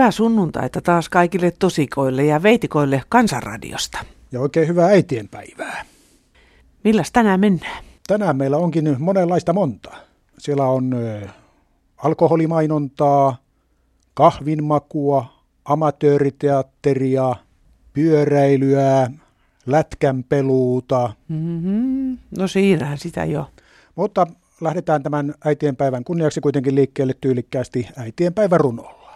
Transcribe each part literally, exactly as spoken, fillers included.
Hyvää sunnuntaita taas kaikille tosikoille ja veitikoille Kansanradiosta. Ja oikein hyvää äitienpäivää. Milläs tänään mennään? Tänään meillä onkin monenlaista monta. Siellä on ö, alkoholimainontaa, kahvinmakua, amatööriteatteria, pyöräilyä, lätkänpeluuta. Mm-hmm. No siinähän sitä jo. Mutta lähdetään tämän äitienpäivän kunniaksi kuitenkin liikkeelle tyylikkäästi äitienpäivän runolla.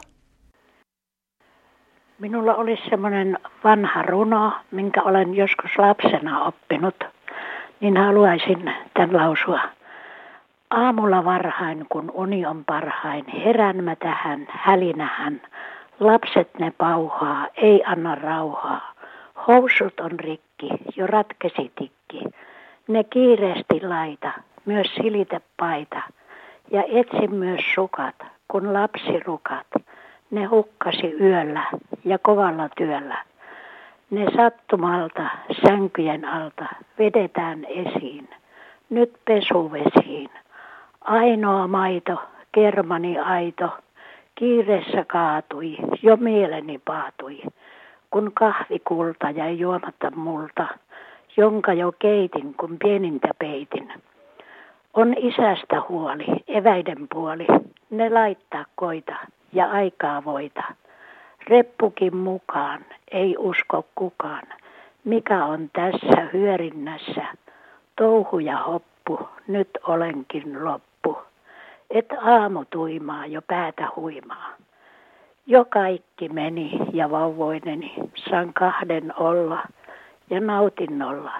Minulla olisi semmoinen vanha runo, minkä olen joskus lapsena oppinut, niin haluaisin tämän lausua. Aamulla varhain, kun uni on parhain, herään mä tähän, hälinähän. Lapset ne pauhaa, ei anna rauhaa. Housut on rikki, jo ratkesi tikki. Ne kiireesti laita, myös silitä paita. Ja etsin myös sukat, kun lapsi rukat. Ne hukkasi yöllä ja kovalla työllä. Ne sattumalta sänkyjen alta vedetään esiin. Nyt pesuvesiin. Ainoa maito, kermani aito, kiireessä kaatui, jo mieleni paatui. Kun kahvikulta jäi juomatta multa, jonka jo keitin, kun pienintä peitin. On isästä huoli, eväiden puoli, ne laittaa koita ja aikaa voita. Reppukin mukaan, ei usko kukaan, mikä on tässä hyörinnässä. Touhu ja hoppu, nyt olenkin loppu, et aamu tuimaa jo päätä huimaa. Jo kaikki meni ja vauvoineni, saan kahden olla ja nautinnolla.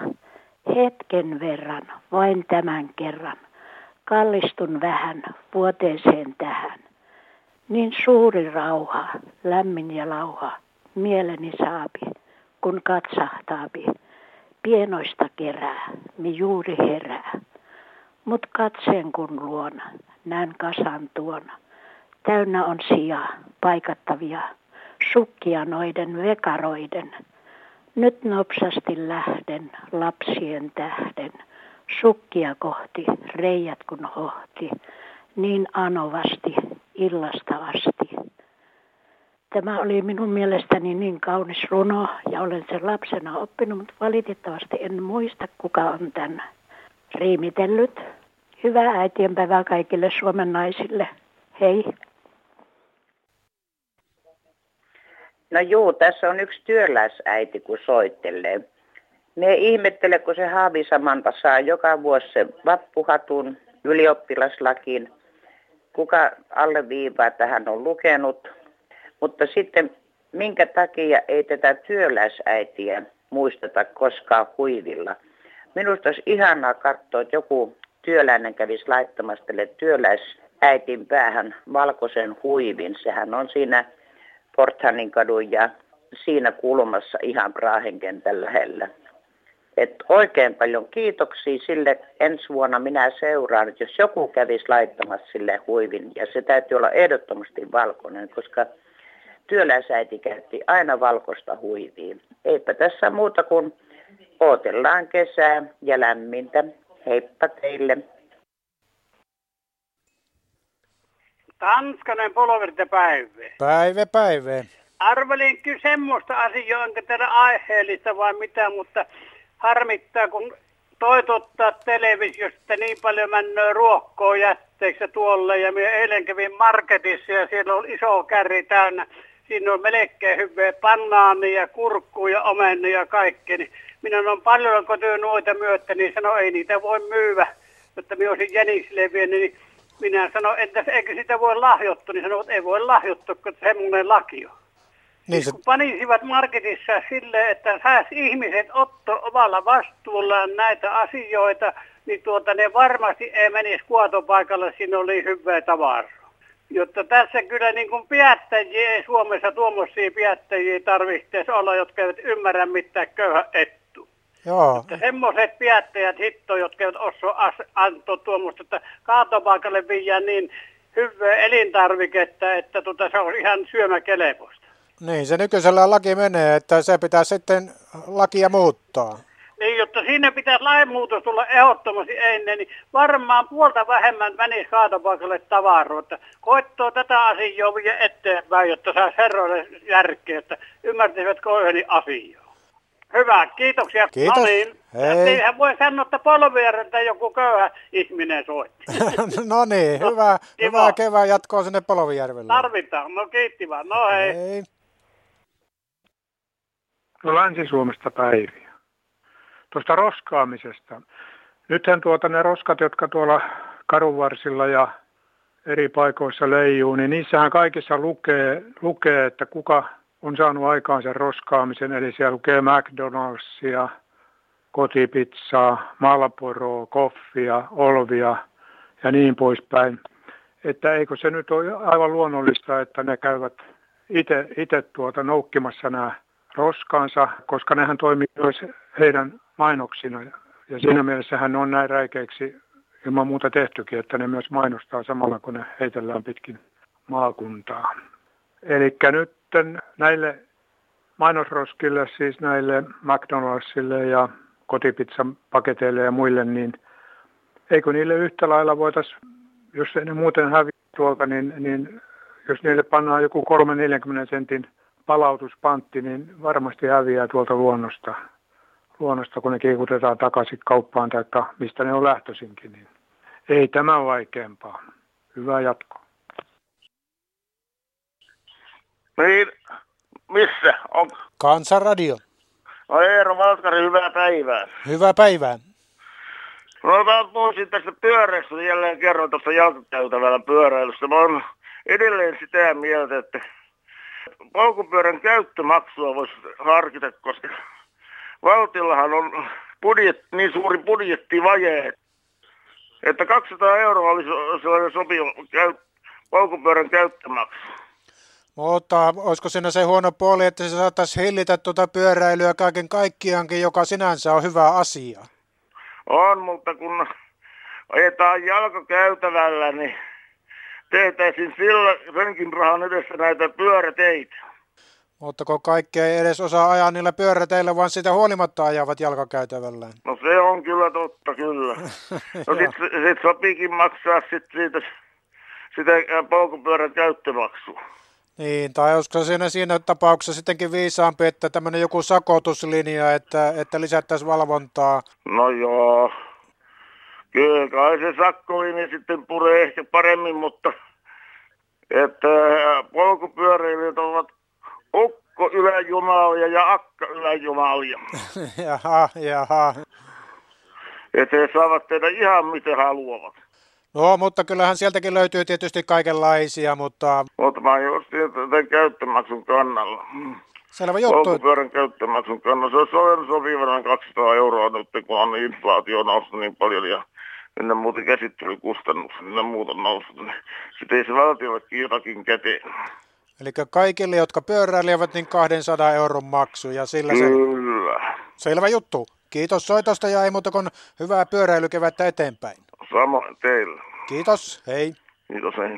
Hetken verran, vain tämän kerran, kallistun vähän vuoteeseen tähän. Niin suuri rauha, lämmin ja lauha, mieleni saapi, kun katsahtaapi. Pienoista kerää, mi juuri herää. Mut katseen kun luona, näen kasan tuona. Täynnä on sijaa, paikattavia, sukkia noiden vekaroiden. Nyt nopsasti lähden lapsien tähden, sukkia kohti, reijät kun hohti, niin anovasti, illasta asti. Tämä oli minun mielestäni niin kaunis runo ja olen sen lapsena oppinut, mutta valitettavasti en muista, kuka on tämän riimitellyt. Hyvää äitienpäivää kaikille Suomen naisille. Hei! No juu, tässä on yksi työläisäiti, kun soittelee. Me ihmettele, kun se Haavisamanta saa joka vuosi sen vappuhatun ylioppilaslakiin. Kuka alleviivaa, että hän on lukenut. Mutta sitten minkä takia ei tätä työläisäitiä muisteta koskaan huivilla. Minusta olisi ihanaa katsoa, että joku työläinen kävisi laittamassa tälle työläisäitin päähän valkoisen huivin. Sehän on siinä Porthanin kadun ja siinä kulmassa ihan Brahenkentän lähellä. Et oikein paljon kiitoksia sille. Ensi vuonna minä seuraan, että jos joku kävisi laittamassa sille huivin, ja se täytyy olla ehdottomasti valkoinen, koska työläisäiti käytti aina valkoista huivia. Eipä tässä muuta kuin odotellaan kesää ja lämmintä. Heippa teille. Tanskanen Polovirta päivä. Päivä päivä. Arvelin kyllä semmoista asiaa, onko teillä aiheellista vai mitä, mutta harmittaa, kun toitottaa televisiosta niin paljon männöä ruokkoa jätteeksi tuolle. Ja minä eilen kävin marketissa ja siellä on iso kärri täynnä. Siinä on melkein hyvää banaania, kurkkua ja omenia ja kaikkea. Niin minä on paljon kotyä noita myötä, niin sanoi, ei niitä voi myyä, jotta minä olisin jäniksille vienyt. Niin minä sanoin, entäs eikö sitä voi lahjoittaa, niin sanoin, että ei voi lahjoittaa, kun semmoinen laki on. Niin se... Kun panisivat marketissa silleen, että saisi ihmiset ottaa omalla vastuullaan näitä asioita, niin tuota ne varmasti ei menisi kuotopaikalle, siinä oli hyvää tavaraa. Jotta tässä kyllä niin kuin päättäjiä ei Suomessa tuommoisia päättäjiä tarvitse olla, jotka eivät ymmärrä mitään köyhä ettu. Joo. Että semmoiset päättäjät hitto, jotka eivät osaa antaa tuommoista, että kaatopaikalle viiää niin hyvää elintarviketta, että tuota, se on ihan syömäkelepoista. Niin, se nykyisellä laki menee, että se pitää sitten lakia muuttaa. Niin, jotta sinne pitäisi lainmuutos tulla ehdottomasti ennen, niin varmaan puolta vähemmän menisi kaatopaikalle tavaroita. Koittoo tätä asiaa vielä eteenpäin, jotta saisi herroille järkeä, että ymmärtäisivätkö oyheni asiaa. Hyvä, kiitoksia. Kiitos. No niin. Hei. Eihän voi sanoa, että polvijärjeltä joku köyhä ihminen soitti. No niin, hyvää, kiva. hyvää kevään jatkoa sinne Polovijärvelle. Tarvitaan. No kiitti vaan. No hei. Hei. No Länsi-Suomesta päiviä. Tuosta roskaamisesta. Nythän tuota ne roskat, jotka tuolla kadunvarsilla ja eri paikoissa leijuu, niin niissähän kaikissa lukee, lukee, että kuka on saanut aikaan sen roskaamisen. Eli siellä lukee McDonald'sia, kotipizzaa, Malboroa, koffia, olvia ja niin poispäin. Että eikö se nyt ole aivan luonnollista, että ne käyvät itse tuota noukkimassa nämä roskaansa, koska nehän toimii myös heidän mainoksina. Ja siinä mielessä hän on näin räikeiksi ilman muuta tehtykin, että ne myös mainostaa samalla, kun ne heitellään pitkin maakuntaa. Eli nyt näille mainosroskille, siis näille McDonaldsille ja kotipizzan paketeille ja muille, niin eikö niille yhtä lailla voitaisiin, jos ei ne muuten häviä tuolta, niin, niin jos niille pannaan joku kolme neljäkymmentä sentin palautuspantti, niin varmasti häviää tuolta luonnosta, luonnosta kun ne kiikutetaan takaisin kauppaan tai mistä ne on lähtöisinkin. Niin ei tämä vaikeampaa. Hyvää jatkoa. Niin, missä on? Kansanradio. No Eero Valtkari, hyvää päivää. Hyvää päivää. No mä voisin tästä pyöräistä jälleen kerran tuosta jalkakäytävällä pyöräilystä. Mä oon edelleen sitä mieltä, että polkupyörän käyttömaksua voisi harkita, koska valtiollahan on budjet, niin suuri budjettivaje, että kaksisataa euroa olisi sellainen sopiva käy, polkupyörän käyttömaksu. Mutta olisiko siinä se huono puoli, että se saataisiin hillitä tuota pyöräilyä kaiken kaikkiaankin, joka sinänsä on hyvä asia? On, mutta kun ajetaan jalkakäytävällä, niin tehtäisiin sillä senkin rahan edessä näitä pyöräteitä. Mutta kun kaikki ei edes osaa ajaa niillä pyöräteillä, vaan sitä huolimatta ajavat jalkakäytävällään. No se on kyllä totta, kyllä. No sit, sit sopiikin maksaa sit siitä, sitä polkupyörän käyttömaksua. Niin, tai olisiko siinä, siinä tapauksessa sittenkin viisaampi, että tämmöinen joku sakotuslinja, että, että lisättäisiin valvontaa? No joo, kyllä kai se sakkolinja sitten puree ehkä paremmin, mutta että polkupyöräilijät ovat ukko-yläjumalia ja akka-yläjumalia. Jaha, jaha. Että he saavat tehdä ihan mitä haluavat. No, mutta kyllähän sieltäkin löytyy tietysti kaikenlaisia, mutta... Mutta mä oon just tämän käyttömaksun kannalla. Selvä juttu. Polkupyörän käyttömaksun kannalla. Se on soven sopivana kaksisataa euroa nyt, kun on inflaatio noussut niin paljon ja ennen muuten käsittelykustannukset, ennen muuta noussut. Niin sitten ei se valtiollekin jotakin käteen. Eli kaikille, jotka pyöräilevät, niin kahdensadan euron maksu ja sillä se... Kyllä. Selvä juttu. Kiitos soitosta ja ei muuta kuin hyvää pyöräilykevättä eteenpäin. Samoin teille. Kiitos, hei. Kiitos, hei.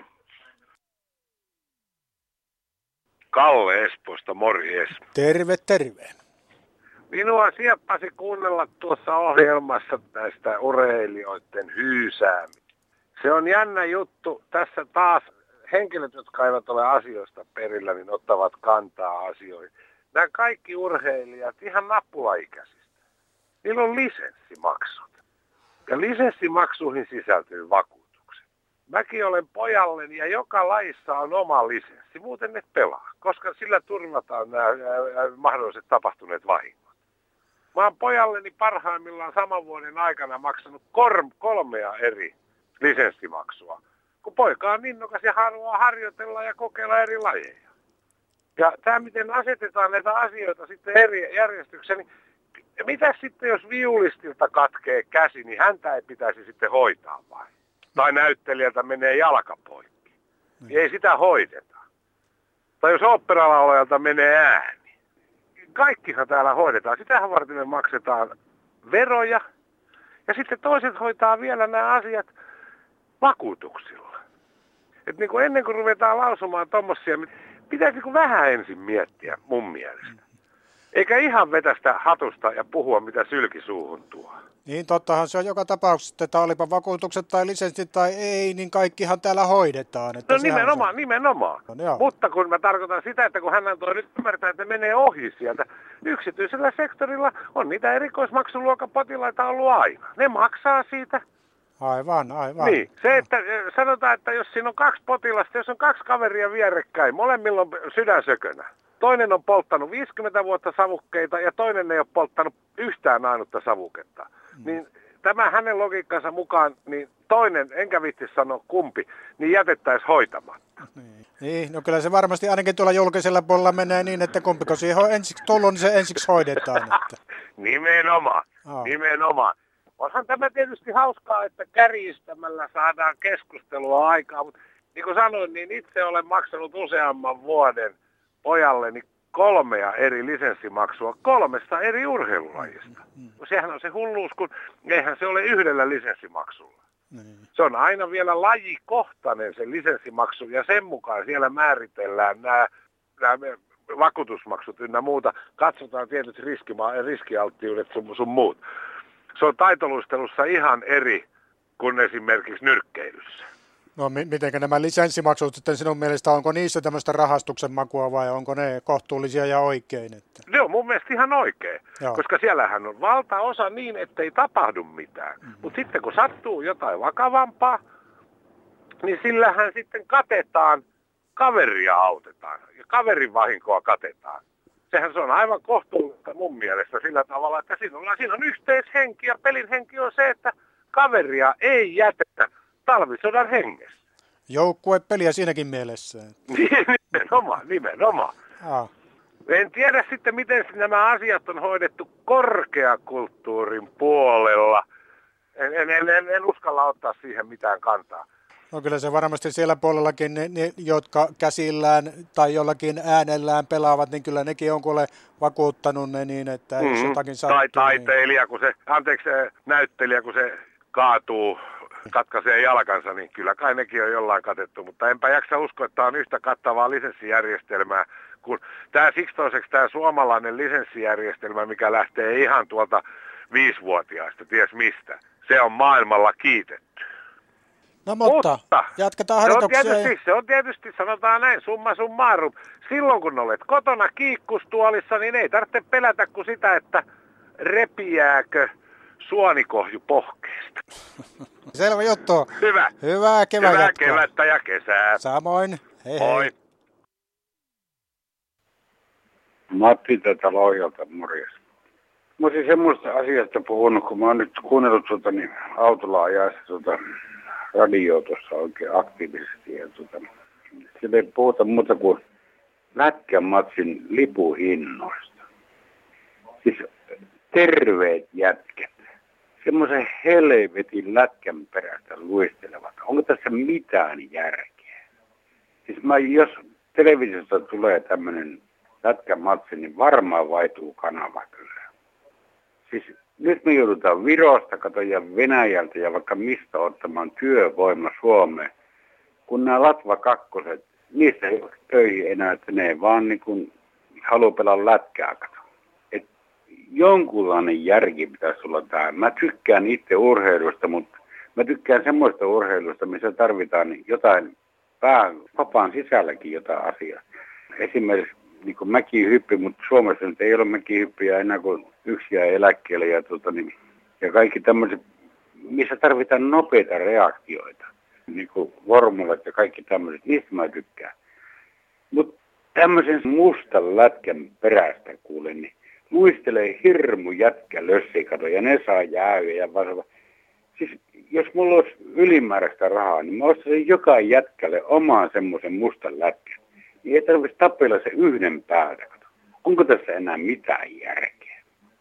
Kalle Espoosta, morjes. Terve, terve. Minua sieppasi kuunnella tuossa ohjelmassa näistä urheilijoiden hyysäämistä. Se on jännä juttu. Tässä taas henkilöt, jotka eivät ole asioista perillä, niin ottavat kantaa asioihin. Nämä kaikki urheilijat ihan napulaikäisistä. Niillä on lisenssimaksut. Ja lisenssimaksuihin sisältyy vakuutukset. Mäkin olen pojalleni ja joka lajissa on oma lisenssi. Muuten ne pelaa, koska sillä turvataan nämä mahdolliset tapahtuneet vahingot. Mä oon pojalleni parhaimmillaan saman vuoden aikana maksanut kor- kolmea eri lisenssimaksua. Kun poika on innokas ja haluaa harjoitella ja kokeilla eri lajeja. Ja tämä, miten asetetaan näitä asioita sitten eri järjestykseen, niin mitä sitten, jos viulistilta katkee käsi, niin häntä ei pitäisi sitten hoitaa vai? Tai näyttelijältä menee jalka poikki. Niin ei sitä hoideta. Tai jos oopperalaulajalta menee ääni. Kaikkihan täällä hoidetaan. Sitähän varten me maksetaan veroja. Ja sitten toiset hoitaa vielä nämä asiat vakuutuksilla. Et niin kuin ennen kuin ruvetaan lausumaan tommosia, pitäisi niin kuin vähän ensin miettiä mun mielestä. Eikä ihan vetästä hatusta ja puhua, mitä sylki suuhun tuo. Niin tottahan se on joka tapauksessa, että olipa vakuutukset tai lisenssit tai ei, niin kaikkihan täällä hoidetaan. Että no nimenomaan, se... nimenomaan. No, mutta kun mä tarkoitan sitä, että kun hän antoi nyt ymmärtää, että menee ohi sieltä. Yksityisellä sektorilla on niitä erikoismaksuluokan potilaita ollut aina. Ne maksaa siitä. Aivan, aivan. Niin, se, että sanotaan, että jos siinä on kaksi potilasta, jos on kaksi kaveria vierekkäin, molemmilla on sydänsökönä. Toinen on polttanut viisikymmentä vuotta savukkeita ja toinen ei ole polttanut yhtään ainutta savuketta. Mm. Niin tämä hänen logiikkansa mukaan, niin toinen, enkä viitsi sanoa kumpi, niin jätettäisiin hoitamatta. Niin. niin, no kyllä se varmasti ainakin tuolla julkisella puolella menee niin, että kumpiko siihen on ensiksi tullut, niin se ensiksi hoidetaan. Että. Nimenomaan, oh. nimenomaan. Onhan tämä tietysti hauskaa, että kärjistämällä saadaan keskustelua aikaa, mutta niin kuin sanoin, niin itse olen maksanut useamman vuoden pojalleni kolmea eri lisenssimaksua kolmesta eri urheilulajista. Mm, mm. Sehän on se hulluus, kun eihän se ole yhdellä lisenssimaksulla. Mm. Se on aina vielä lajikohtainen se lisenssimaksu ja sen mukaan siellä määritellään nämä, nämä vakuutusmaksut ynnä muuta. Katsotaan tietysti riskima- riskialttiudet sun, sun muut. Se on taitoluistelussa ihan eri kuin esimerkiksi nyrkkeilyssä. No miten nämä lisenssimaksut sitten sinun mielestä, onko niissä tämmöistä rahastuksen makua vai onko ne kohtuullisia ja oikein? Että? Ne on mun mielestä ihan oikein, Joo. koska siellähän on valtaosa niin, ettei tapahdu mitään. Mm-hmm. Mutta sitten kun sattuu jotain vakavampaa, niin sillähän sitten katetaan, kaveria autetaan ja kaverin vahinkoa katetaan. Sehän se on aivan kohtuullista mun mielestä sillä tavalla, että siinä on, siinä on yhteishenki ja pelin henki on se, että kaveria ei jätetä talvisodan hengessä. Joukkuepeliä siinäkin mielessä. nimenomaan, nimenomaan. Ah. En tiedä sitten, miten nämä asiat on hoidettu korkeakulttuurin puolella. En, en, en, en, en uskalla ottaa siihen mitään kantaa. No kyllä se varmasti siellä puolellakin ne, ne, jotka käsillään tai jollakin äänellään pelaavat, niin kyllä nekin on kuule vakuuttanut ne niin, että mm-hmm. jos jotakin sattuu. Tai taiteilija, niin... kun se, anteeksi näyttelijä, kun se kaatuu, katkaisee jalkansa, niin kyllä kai nekin on jollain katettu, mutta enpä jaksa uskoa, että on yhtä kattavaa lisenssijärjestelmää kuin tämä siksi toiseksi tämä suomalainen lisenssijärjestelmä, mikä lähtee ihan tuolta viisivuotiaista, ties mistä. Se on maailmalla kiitetty. No mutta, mutta jatketaan harjoituksia. Se on, tietysti, se on tietysti, sanotaan näin, summa summarum. Silloin kun olet kotona kiikkustuolissa, niin ei tarvitse pelätä kuin sitä, että repiääkö suonikohju pohkeesta. Selvä juttu. Hyvä. Hyvää kevään Hyvää jatkoa. kevättä ja kesää. Samoin. Hei Moi. hei. Matti tätä Lohjalta, morjes. Mä olisin semmoista asiasta puhunut, kun mä oon nyt kuunnellut tuota, niin autolla ajaessa tuota, radioa tuossa oikein aktiivisesti. Ja tuota, sillä ei puhuta muuta kuin lätkämatsin lipuhinnoista. Siis terveet jätkät. Semmoisen helvetin lätkän perästä luistelevat. Onko tässä mitään järkeä? Siis mä, jos televisiosta tulee tämmöinen lätkämatsi, niin varmaan vaihtuu kanava kyllä. Siis nyt me joudutaan Virosta, kato, ja Venäjältä ja vaikka mistä ottamaan työvoima Suomeen. Kun nämä Latva kakkoset, niistä ei ole töihin enää, että ne ei vaan niin kuin haluaa pelaa lätkää, kato. Et jonkunlainen järki pitäisi olla tähän. Mä tykkään itse urheilusta, mutta mä tykkään semmoista urheilusta, missä tarvitaan jotain pään, vapaan sisälläkin jotain asiaa. Esimerkiksi niin kuin mäkihyppi, mutta Suomessa nyt ei ole mäkihyppiä enää kuin yksi jää eläkkeelle ja, tota, niin, ja kaikki tämmöiset, missä tarvitaan nopeita reaktioita, niin kuin vormulat ja kaikki tämmöiset, niistä mä tykkään. Mutta tämmöisen mustan lätkän perästä kuulen, niin luistelee hirmu jätkä lössikado ja ne saa jäähyä ja vasava. Siis jos mulla olisi ylimääräistä rahaa, niin mä ostaisin joka jätkälle omaan semmoisen mustan lätkän. Niin ei tarvitsisi tapella se yhden päältä. Onko tässä enää mitään järkeä?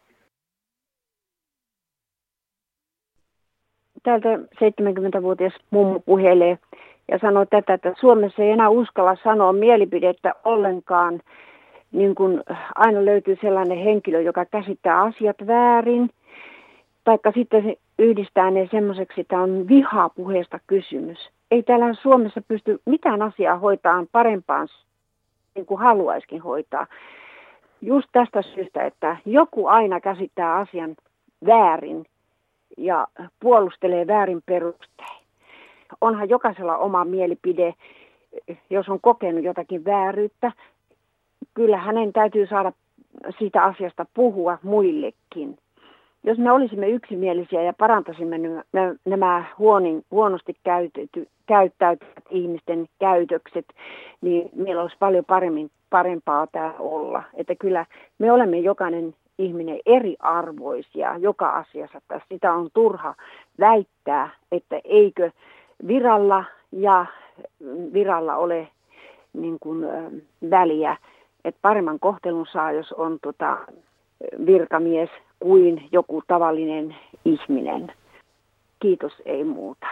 Täältä seitsemänkymmentävuotias mummo puhelee ja sanoo tätä, että Suomessa ei enää uskalla sanoa mielipidettä ollenkaan. Niin kun aina löytyy sellainen henkilö, joka käsittää asiat väärin. Taikka sitten se yhdistää ne semmoiseksi, että on vihapuheesta kysymys. Ei täällä Suomessa pysty mitään asiaa hoitamaan parempaan, niin kuin haluaisikin hoitaa. just tästä syystä, että joku aina käsittää asian väärin ja puolustelee väärin perustein. Onhan jokaisella oma mielipide, jos on kokenut jotakin vääryyttä. Kyllä hänen täytyy saada siitä asiasta puhua muillekin. Jos me olisimme yksimielisiä ja parantaisimme nämä huonin, huonosti käytetty, käyttäytyvät ihmisten käytökset, niin meillä olisi paljon paremmin, parempaa täällä olla. Että kyllä me olemme jokainen ihminen eriarvoisia joka asiassa. Sitä on turha väittää, että eikö viralla ja viralla ole niin kuin, väliä. Että paremman kohtelun saa, jos on tota, virkamies kuin joku tavallinen ihminen. Kiitos, ei muuta.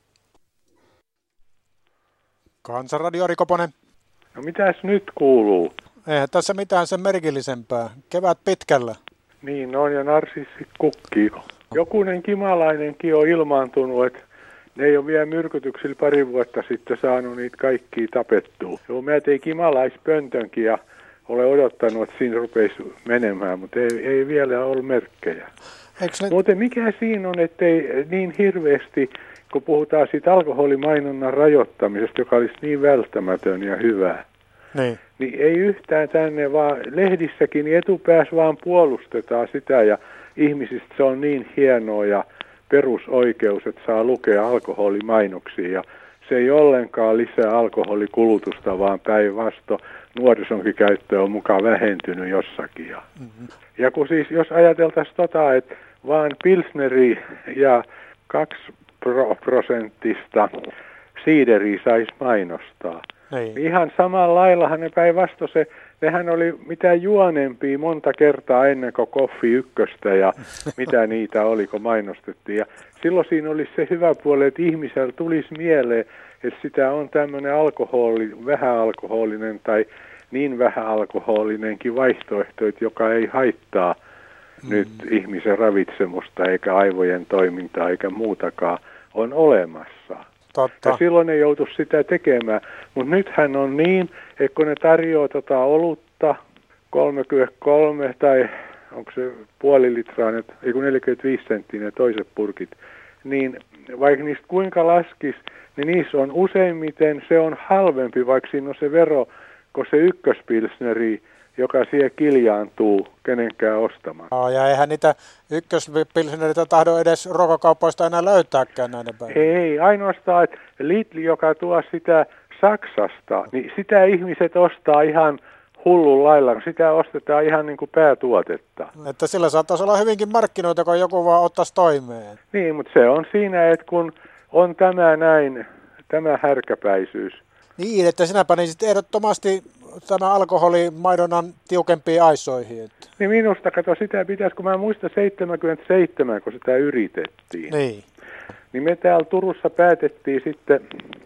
Kansanradio, Ari Koponen. No mitäs nyt kuuluu? Eihän tässä mitään sen merkillisempää. Kevät pitkällä. Niin on, ja narsissit kukkii. Jokunen kimalainenkin on ilmaantunut, että ne ei ole vielä myrkytyksillä pari vuotta sitten saanut niitä kaikkia tapettua. Joo, mä tein kimalaispöntönkin ja olen odottanut, että siinä rupeisi menemään, mutta ei, ei vielä ole merkkejä. Ne... Mutta mikä siinä on, ettei niin hirveästi, kun puhutaan siitä alkoholimainonnan rajoittamisesta, joka olisi niin välttämätön ja hyvä, niin, niin ei yhtään tänne, vaan lehdissäkin niin etupäässä vaan puolustetaan sitä ja ihmisistä se on niin hienoa ja perusoikeus, että saa lukea alkoholimainoksia ja se ei ollenkaan lisää alkoholikulutusta, vaan päinvastoin nuorisonkin käyttö on mukaan vähentynyt jossakin. Ja, mm-hmm. ja kun siis, jos ajateltaisiin tota, että vaan pilsneri ja kaksi pro- prosenttista siideriä saisi mainostaa, niin ihan samalla laillahan ne päinvastoin se, nehän oli mitä juonempia monta kertaa ennen kuin Koffi ykköstä ja mitä niitä oli, kun mainostettiin. Ja silloin siinä olisi se hyvä puoli, että ihmisellä tulisi mieleen, että sitä on tämmöinen alkoholi, vähäalkoholinen tai niin vähäalkoholinenkin vaihtoehto, että joka ei haittaa mm. nyt ihmisen ravitsemusta eikä aivojen toimintaa eikä muutakaan on olemassa. Totta. Ja silloin ei joutu sitä tekemään. Mutta nythän on niin, että kun ne tarjoaa tota olutta kolmekymmentäkolme tai onko se puoli litraa, ei kun neljäkymmentäviisi senttiä ne toiset purkit, niin vaikka niistä kuinka laskisi, niin niissä on useimmiten se on halvempi, vaikka siinä on se vero, kun se ykköspilsneri, joka siellä kiljaantuu kenenkään ostamaan. No, ja eihän niitä ykköspilsneritä tahdo edes ruokakaupoista enää löytääkään näiden päivänä. Ei, ainoastaan, että Lidl, joka tuo sitä Saksasta, niin sitä ihmiset ostaa ihan hullun lailla, sitä ostetaan ihan niin kuin päätuotetta. Että sillä saattaisi olla hyvinkin markkinoita, kun joku vaan ottaisi toimeen. Niin, mutta se on siinä, että kun on tämä näin, tämä härkäpäisyys. Niin, että sinä panisit ehdottomasti tämä alkoholimaidonnan tiukempiin aisoihin. Että. Niin minusta, kato, sitä pitäisi, kun mä muistan seitsemänkymmentäseitsemän, kun sitä yritettiin. Niin. Niin me täällä Turussa päätettiin sitten,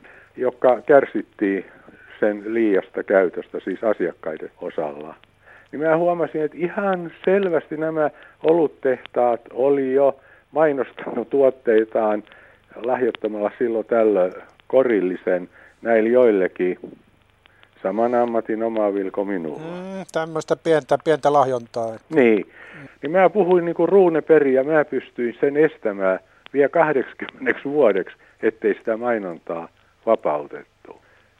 joka kärsittiin sen liiasta käytöstä, siis asiakkaiden osalla. Niin mä huomasin, että ihan selvästi nämä oluttehtaat oli jo mainostanut tuotteitaan lahjoittamalla silloin tällöin korillisen näille joillekin saman ammatin omaaville kuin minulla. Mm, tämmöistä pientä, pientä lahjontaa. Niin. Niin mä puhuin niin kuin Ruune Peri ja mä pystyin sen estämään vielä kahdeksankymmentä vuodeksi, ettei sitä mainontaa vapautettu.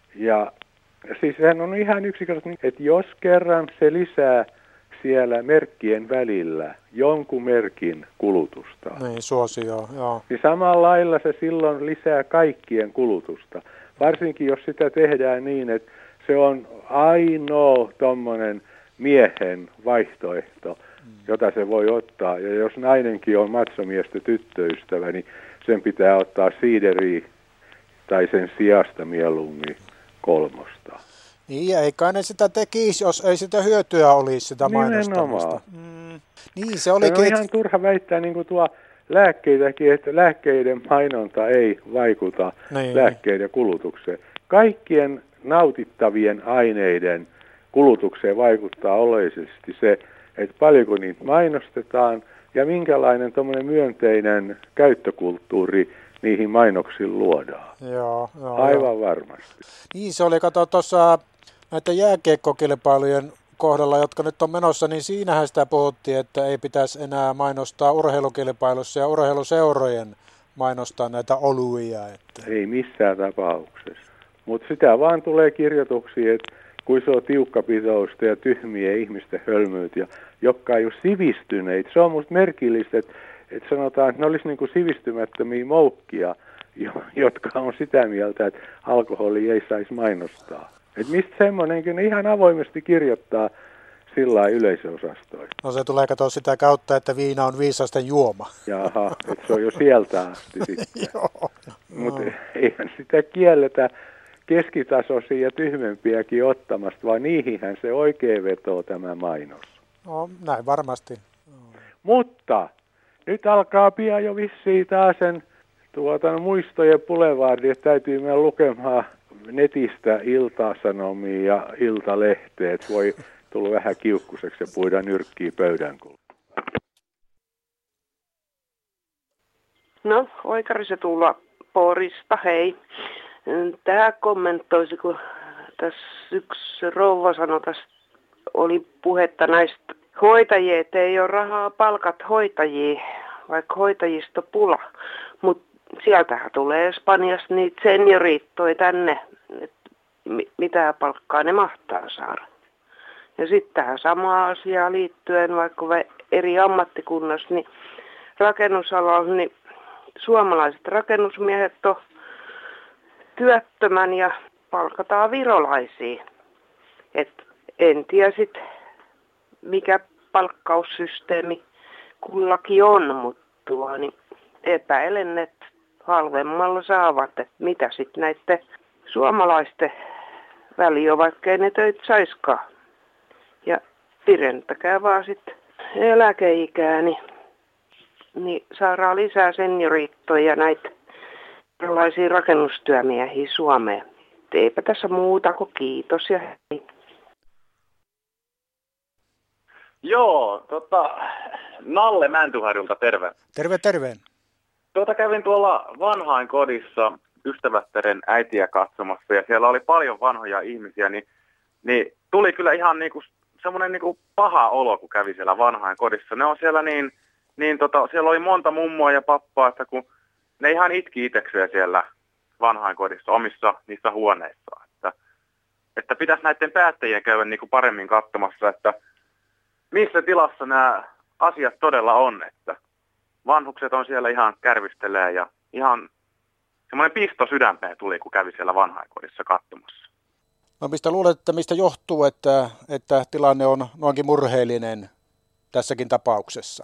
Ja siis sehän on ihan yksinkertaisesti, että jos kerran se lisää siellä merkkien välillä jonkun merkin kulutusta, niin, suosio, joo. Niin samalla lailla se silloin lisää kaikkien kulutusta. Varsinkin jos sitä tehdään niin, että se on ainoa tommonen miehen vaihtoehto, mm. jota se voi ottaa. Ja jos nainenkin on matsomiestä tyttöystävä, niin sen pitää ottaa siideriä tai sen sijasta mieluummin kolmosta. Niin, ja ei kai ne sitä tekisi, jos ei sitä hyötyä olisi sitä mainostamista. Mm. Niin, se olikin. Se on ihan turha väittää niin kuin tuo lääkkeitäkin, että lääkkeiden mainonta ei vaikuta niin. lääkkeiden kulutukseen. Kaikkien nautittavien aineiden kulutukseen vaikuttaa oleellisesti se, että paljonko niitä mainostetaan ja minkälainen tommoinen myönteinen käyttökulttuuri niihin mainoksiin luodaan. Joo, joo, Aivan joo. varmasti. Niin se oli, kato tuossa näiden jääkiekkokilpailujen kohdalla, jotka nyt on menossa, niin siinähän sitä puhuttiin, että ei pitäisi enää mainostaa urheilukilpailussa ja urheiluseurojen mainostaa näitä oluja. Että. Ei missään tapauksessa. Mutta sitä vaan tulee kirjoituksia, että kun se on tiukkapitoista ja tyhmiä ihmisten hölmöyt, ja jotka ei ole sivistyneitä. Se on musta merkillistä, että, että sanotaan, että ne olisi niin kuin sivistymättömiä moukkia, jotka on sitä mieltä, että alkoholi ei saisi mainostaa. Että mistä semmoinenkin ihan avoimesti kirjoittaa sillä yleisöosastoilla. No se tulee katsoa sitä kautta, että viina on viisasten juoma. Jaha, että se on jo sieltä asti sitten. Mutta eihän sitä kielletä keskitasoisia ja tyhmempiäkin ottamasta, vaan niihinhän se oikein vetoo tämä mainos. No näin varmasti. Mutta nyt alkaa pian jo vissiin taas sen tuota, no, muistojen bulevardi, että täytyy mennä lukemaan netistä Ilta-Sanomia ja Ilta-lehteet. Voi tulla vähän kiukkuseksi ja puida nyrkkiä pöydän kulmaan. No, Oikari se tulla Porista, hei. Tämä kommentoisi, kun tässä yksi rouva sanoi, tässä oli puhetta näistä hoitajia, että ei ole rahaa palkat hoitajia, vaikka hoitajista pula. Mutta sieltähän tulee Espanjasta niitä senioriittoja tänne, että mitä palkkaa ne mahtaa saada. Ja sitten tähän samaan asiaan liittyen, vaikka eri ammattikunnassa, niin rakennusalalla, niin suomalaiset rakennusmiehet on työttömän ja palkataan virolaisia. Et en tiedä sit, mikä palkkaussysteemi kullakin on, mutta tuo, niin epäilen, että halvemmalla saavat, että mitä sitten näiden suomalaisten väliä, vaikka ei ne töitä saiskaan. Ja pidentäkää vaan sitten eläkeikää, niin, niin saadaan lisää senioriittoja ja näitä erilaisia rakennustyömiehiä Suomeen. Eipä tässä muuta kuin kiitos ja hei. Joo, tota, Nalle Mäntyharjulta, terve. Terve, terve. Tuota kävin tuolla vanhainkodissa ystävättären äitiä katsomassa ja siellä oli paljon vanhoja ihmisiä, niin, niin tuli kyllä ihan niinku semmoinen niinku paha olo, kun kävi siellä vanhainkodissa. Ne on siellä niin, niin tota, siellä oli monta mummoa ja pappaa, että kun ne ihan itki itsekseen siellä vanhainkodissa omissa niissä huoneissaan. Että, että pitäisi näiden päättäjien käydä niinku paremmin katsomassa, että missä tilassa nämä asiat todella on, että vanhukset on siellä ihan kärvistelee ja ihan semmoinen pisto sydämeen tuli, kun kävi siellä vanhainkodissa katsomassa. No mistä luulet, että mistä johtuu, että, että tilanne on noinkin murheellinen tässäkin tapauksessa?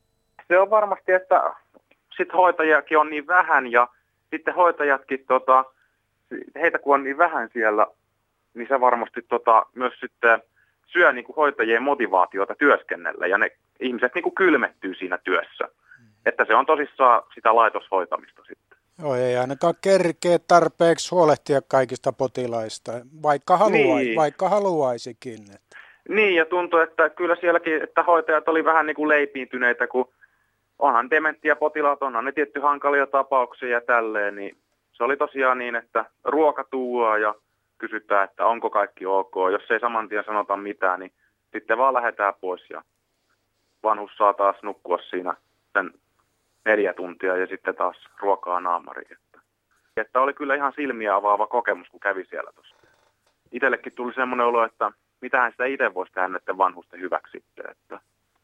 Se on varmasti, että sitten hoitajiakin on niin vähän ja sitten hoitajatkin, tota, heitä kun on niin vähän siellä, niin se varmasti tota, myös sitten syö niin kuin hoitajien motivaatiota työskennellä ja ne ihmiset niin kuin kylmettyy siinä työssä. Mm. Että se on tosissaan sitä laitoshoitamista sitten. Joo, ei ainakaan kerkeä tarpeeksi huolehtia kaikista potilaista, vaikka, haluai, niin. vaikka haluaisikin. Että. Niin, ja tuntuu, että kyllä sielläkin, että hoitajat oli vähän niin kuin leipiintyneitä, kun onhan dementtiä potilaat, onhan ne tietty hankalia tapauksia ja tälleen, niin se oli tosiaan niin, että ruoka tuua ja kysytään, että onko kaikki ok. Jos ei saman tien sanota mitään, niin sitten vaan lähdetään pois ja vanhus saa taas nukkua siinä sen neljä tuntia ja sitten taas ruokaa naamariin. Että, että oli kyllä ihan silmiä avaava kokemus, kun kävi siellä tuossa. Itsellekin tuli semmoinen olo, että mitähän sitä itse voisi tehdä näiden vanhusten hyväksi sitten. Että,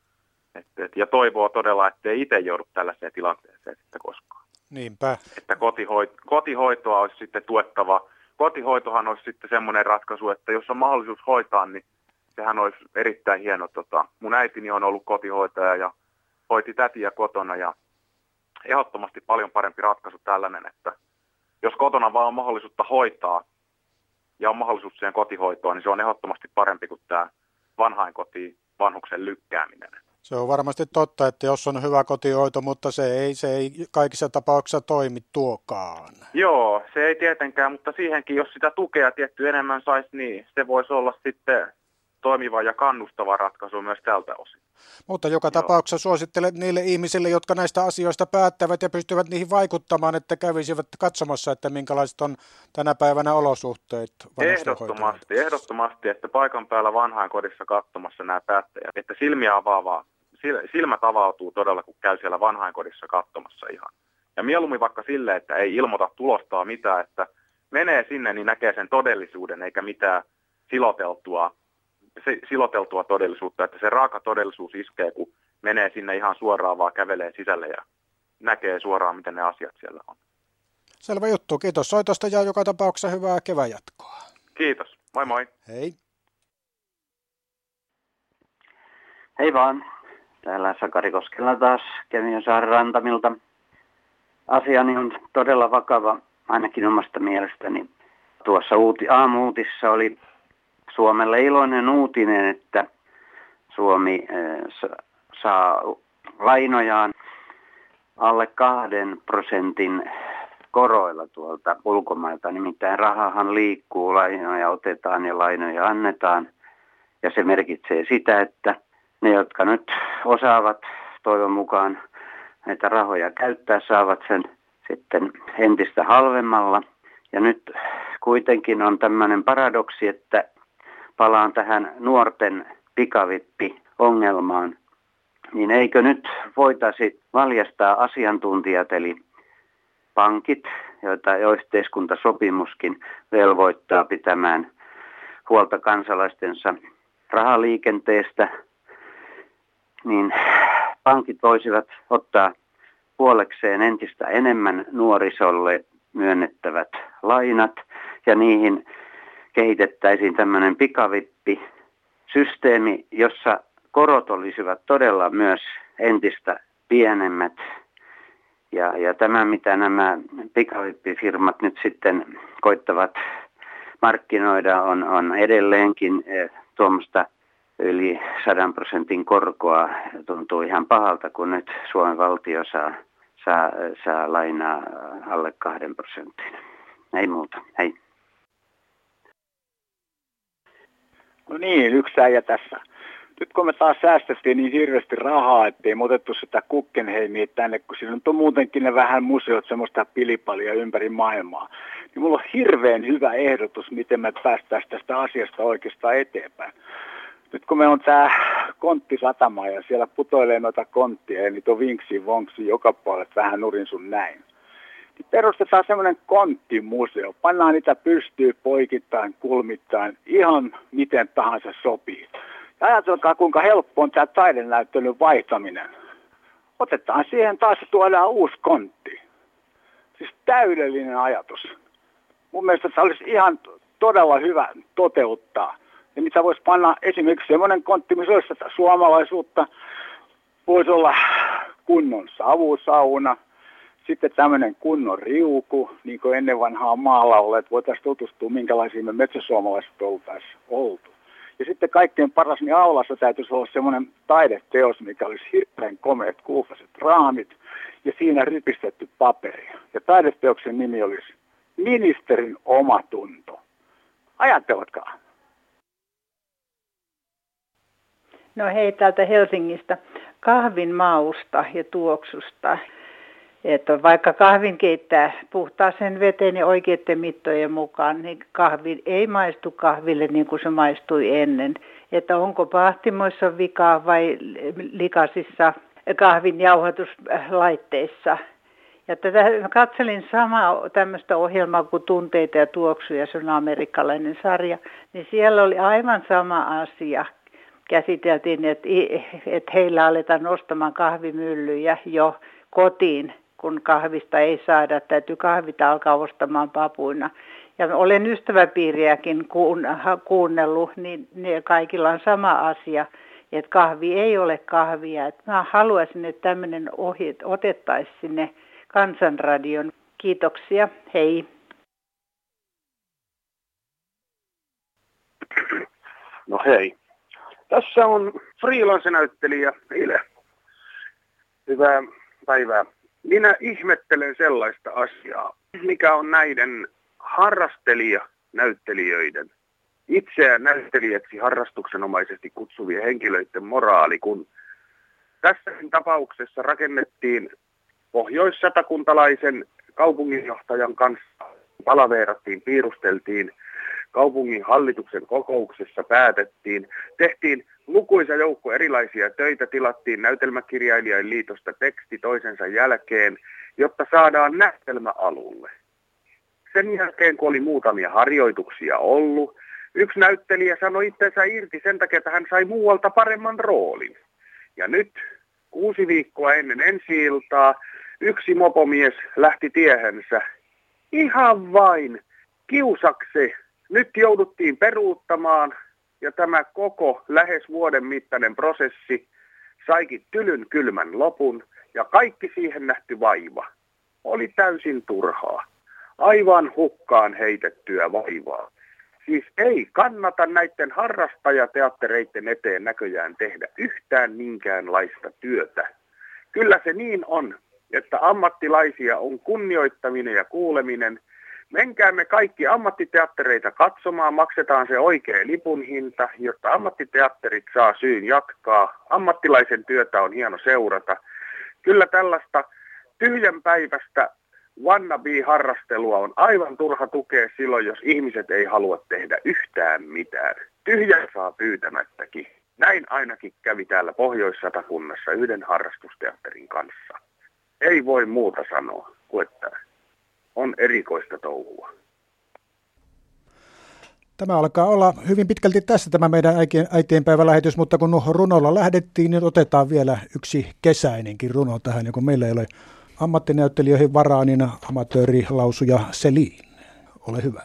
että, ja toivoo todella, ettei itse joudu tällaiseen tilanteeseen sitten koskaan. Niinpä. Että kotihoito, kotihoitoa olisi sitten tuettava. Kotihoitohan olisi sitten semmoinen ratkaisu, että jos on mahdollisuus hoitaa, niin sehän olisi erittäin hieno. Tota, mun äitini on ollut kotihoitaja ja hoiti tätiä kotona ja ehdottomasti paljon parempi ratkaisu tällainen, että jos kotona vaan on mahdollisuutta hoitaa ja on mahdollisuus siihen kotihoitoon, niin se on ehdottomasti parempi kuin tämä vanhainkoti vanhuksen lykkääminen. Se on varmasti totta, että jos on hyvä kotihoito, mutta se ei, se ei kaikissa tapauksissa toimi tuokaan. Joo, se ei tietenkään, mutta siihenkin, jos sitä tukea tietty enemmän saisi, niin se voisi olla sitten toimiva ja kannustava ratkaisu myös tältä osin. Mutta joka tapauksessa suosittelen niille ihmisille, jotka näistä asioista päättävät ja pystyvät niihin vaikuttamaan, että kävisivät katsomassa, että minkälaiset on tänä päivänä olosuhteet vanhustenhoitoon. Ehdottomasti, ehdottomasti, että paikan päällä vanhainkodissa katsomassa nämä päättäjät, että silmiä avaavaa, silmät avautuu todella, kun käy siellä vanhainkodissa katsomassa ihan. Ja mieluummin vaikka sille, että ei ilmoita tulostaa mitään, että menee sinne, niin näkee sen todellisuuden, eikä mitään siloteltua, siloteltua todellisuutta, että se raaka todellisuus iskee, kun menee sinne ihan suoraan, vaan kävelee sisälle ja näkee suoraan, miten ne asiat siellä on. Selvä juttu. Kiitos soitosta ja joka tapauksessa hyvää keväjatkoa. Kiitos. Moi moi. Hei. Hei vaan. Täällä Sakari Koskela taas Kemiönsaaren rantamilta. Asiani on todella vakava, ainakin omasta mielestäni. Tuossa uuti, aamu-uutissa oli Suomelle iloinen uutinen, että Suomi äh, saa lainojaan alle kahden prosentin koroilla tuolta ulkomailta. Nimittäin rahahan liikkuu, lainoja otetaan ja lainoja annetaan. Ja se merkitsee sitä, että ne, jotka nyt osaavat toivon mukaan näitä rahoja käyttää, saavat sen sitten entistä halvemmalla. Ja nyt kuitenkin on tämmöinen paradoksi, että palaan tähän nuorten pikavippi-ongelmaan. Niin eikö nyt voitaisi valjastaa asiantuntijat, eli pankit, joita jo yhteiskuntasopimuskin velvoittaa pitämään huolta kansalaistensa rahaliikenteestä, niin pankit voisivat ottaa puolekseen entistä enemmän nuorisolle myönnettävät lainat ja niihin kehitettäisiin tämmöinen pikavippisysteemi, jossa korot olisivat todella myös entistä pienemmät. Ja, ja tämä, mitä nämä pikavippifirmat nyt sitten koittavat markkinoida, on, on edelleenkin eh, tuommoista yli sadan prosentin korkoa. Tuntuu ihan pahalta, kun nyt Suomen valtio saa, saa, saa lainaa alle kahden prosentin. Ei muuta. Hei. No niin, yksi äijä tässä. Nyt kun me taas säästettiin niin hirveästi rahaa, ettei me otettu sitä Guggenheimia tänne, kun siinä on muutenkin ne vähän museot, semmoista pilipalia ympäri maailmaa. Niin mulla on hirveän hyvä ehdotus, miten me päästäisiin tästä asiasta oikeastaan eteenpäin. Nyt kun me on tää konttisatama ja siellä putoilee noita konttia ja niitä on vinksi vonksi joka puolella vähän nurin sun näin. Niin perustetaan semmoinen konttimuseo. Pannaan niitä pystyy poikittain, kulmittain, ihan miten tahansa sopii. Ja ajatelkaa, kuinka helppo on tämä taidenäyttelyn vaihtaminen. Otetaan siihen taas ja tuodaan uusi kontti. Siis täydellinen ajatus. Mun mielestä tämä olisi ihan todella hyvä toteuttaa. Ja mitä voisi panna esimerkiksi semmoinen kontti, missä olisi tätä suomalaisuutta. Voisi olla kunnon savusauna. Sitten tämmöinen kunnon riuku, niin kuin ennen vanhaa maalla olleet. Voitaisiin tutustua, minkälaisia me metsäsuomalaiset oltaisiin oltu. Ja sitten kaikkein paras, niin aulassa täytyisi olla semmoinen taideteos, mikä olisi hirveän komeat kultaiset raamit ja siinä rypistetty paperi. Ja taideteoksen nimi olisi Ministerin omatunto. Ajattelatkaa. No hei, täältä Helsingistä. Kahvin mausta ja tuoksusta. Että vaikka kahvin keittää puhtaaseen veteen ja oikeiden mittojen mukaan, niin kahvi ei maistu kahville niin kuin se maistui ennen. Että onko pahtimoissa vikaa vai likaisissa kahvin jauhatuslaitteissa. Ja tätä, katselin samaa tämmöistä ohjelmaa kuin Tunteita ja tuoksuja, se on amerikkalainen sarja, niin siellä oli aivan sama asia. Käsiteltiin, että, että heillä aletaan ostamaan kahvimyllyjä jo kotiin, kun kahvista ei saada, täytyy kahvita alkaa ostamaan papuina. Ja olen ystäväpiiriäkin kuunnellut, niin ne kaikilla on sama asia, että kahvi ei ole kahvia. Että mä haluaisin, että tämmöinen ohje otettaisiin sinne Kansanradion. Kiitoksia, hei. No hei. Tässä on freelance-näyttelijä Ile. Hyvää päivää. Minä ihmettelen sellaista asiaa, mikä on näiden harrastelijanäyttelijöiden itseään näyttelijäksi harrastuksenomaisesti kutsuvien henkilöiden moraali, kun tässäkin tapauksessa rakennettiin pohjoissatakuntalaisen kaupunginjohtajan kanssa, palaveerattiin, piirusteltiin, kaupungin hallituksen kokouksessa päätettiin, tehtiin lukuisa joukko erilaisia töitä, tilattiin näytelmäkirjailijain liitosta teksti toisensa jälkeen, jotta saadaan näytelmä alulle. Sen jälkeen, kun oli muutamia harjoituksia ollut, yksi näyttelijä sanoi itsensä irti sen takia, että hän sai muualta paremman roolin. Ja nyt, kuusi viikkoa ennen ensi-iltaa, yksi mopomies lähti tiehensä ihan vain kiusaksi. Nyt jouduttiin peruuttamaan ja tämä koko lähes vuoden mittainen prosessi saikin tylyn kylmän lopun ja kaikki siihen nähty vaiva oli täysin turhaa. Aivan hukkaan heitettyä vaivaa. Siis ei kannata näiden harrastajateattereiden eteen näköjään tehdä yhtään minkäänlaista työtä. Kyllä se niin on, että ammattilaisia on kunnioittaminen ja kuuleminen. Menkäämme kaikki ammattiteattereita katsomaan, maksetaan se oikea lipun hinta, jotta ammattiteatterit saa syyn jatkaa. Ammattilaisen työtä on hieno seurata. Kyllä tällaista tyhjänpäiväistä wannabe-harrastelua on aivan turha tukea silloin, jos ihmiset ei halua tehdä yhtään mitään. Tyhjän saa pyytämättäkin. Näin ainakin kävi täällä Pohjois-Satakunnassa yhden harrastusteatterin kanssa. Ei voi muuta sanoa kuin että on erikoista touhua. Tämä alkaa olla hyvin pitkälti tässä tämä meidän äitienpäivälähetys, mutta kun runolla lähdettiin, niin otetaan vielä yksi kesäinenkin runo tähän, ja kun meillä ei ole ammattinäyttelijöihin varaa, niin amatöörilausuja Selin. Ole hyvä.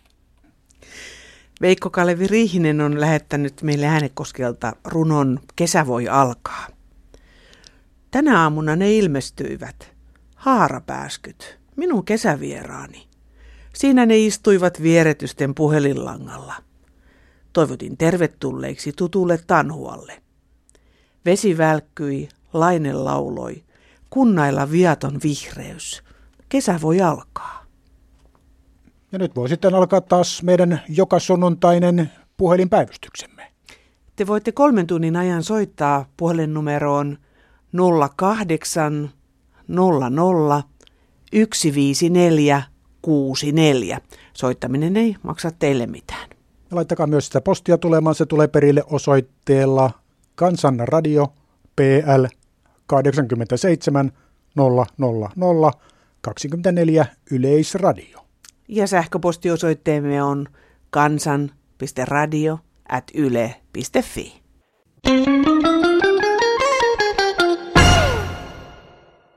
Veikko Kalevi Riihinen on lähettänyt meille Äänekoskelta runon Kesä voi alkaa. Tänä aamuna ne ilmestyivät, haarapääskyt, minun kesävieraani. Siinä ne istuivat vieretysten puhelinlangalla. Toivotin tervetulleiksi tutulle Tanhualle. Vesi välkkyi, laine lauloi, kunnailla viaton vihreys. Kesä voi alkaa. Ja nyt voi sitten alkaa taas meidän joka sunnuntainen puhelinpäivystyksemme. Te voitte kolmen tunnin ajan soittaa puhelinnumeroon nolla kahdeksan nolla nolla yksi viisi neljä kuusi neljä. Soittaminen ei maksa teille mitään. Ja laittakaa myös sitä postia tulemaan. Se tulee perille osoitteella Kansanradio P L kahdeksankymmentäseitsemän nolla nolla nolla kaksikymmentäneljä Yleisradio. Ja sähköpostiosoitteemme on kansan piste radio ät yle piste fi.